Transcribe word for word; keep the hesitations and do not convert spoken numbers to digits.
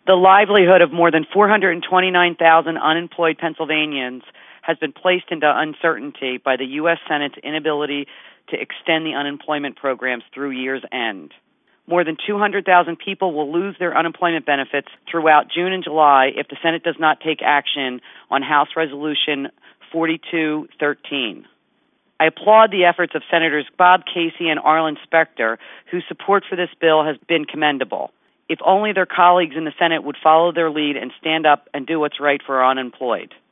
The livelihood of more than four hundred twenty-nine thousand unemployed Pennsylvanians has been placed into uncertainty by the U S Senate's inability to extend the unemployment programs through year's end. More than two hundred thousand people will lose their unemployment benefits throughout June and July if the Senate does not take action on House Resolution forty-two thirteen. I applaud the efforts of Senators Bob Casey and Arlen Specter, whose support for this bill has been commendable. If only their colleagues in the Senate would follow their lead and stand up and do what's right for our unemployed.